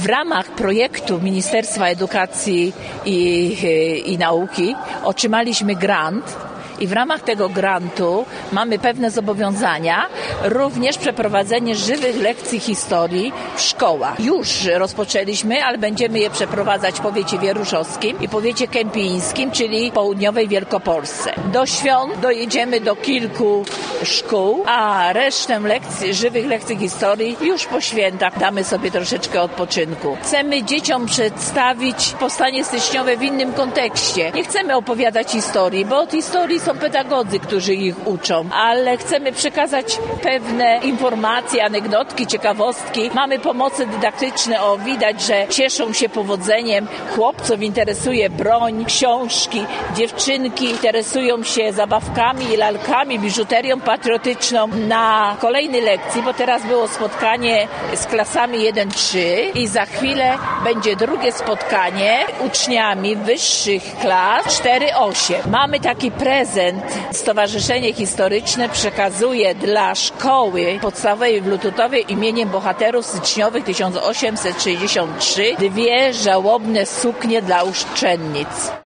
W ramach projektu Ministerstwa Edukacji i Nauki otrzymaliśmy grant. I w ramach tego grantu mamy pewne zobowiązania, również przeprowadzenie żywych lekcji historii w szkołach. Już rozpoczęliśmy, ale będziemy je przeprowadzać w powiecie wieruszowskim i powiecie kępińskim, czyli południowej Wielkopolsce. Do świąt dojedziemy do kilku szkół, a resztę żywych lekcji historii już po świętach damy sobie troszeczkę odpoczynku. Chcemy dzieciom przedstawić powstanie styczniowe w innym kontekście. Nie chcemy opowiadać historii, bo od historii są pedagodzy, którzy ich uczą, ale chcemy przekazać pewne informacje, anegdotki, ciekawostki. Mamy pomoce dydaktyczne, widać, że cieszą się powodzeniem. Chłopców interesuje broń, książki, dziewczynki interesują się zabawkami, lalkami, biżuterią patriotyczną. Na kolejnej lekcji, bo teraz było spotkanie z klasami 1-3 i za chwilę będzie drugie spotkanie uczniami wyższych klas 4-8. Mamy taki prezent. Stowarzyszenie Historyczne przekazuje dla szkoły podstawowej w Lututowie imieniem bohaterów styczniowych 1863 2 żałobne suknie dla uczennic.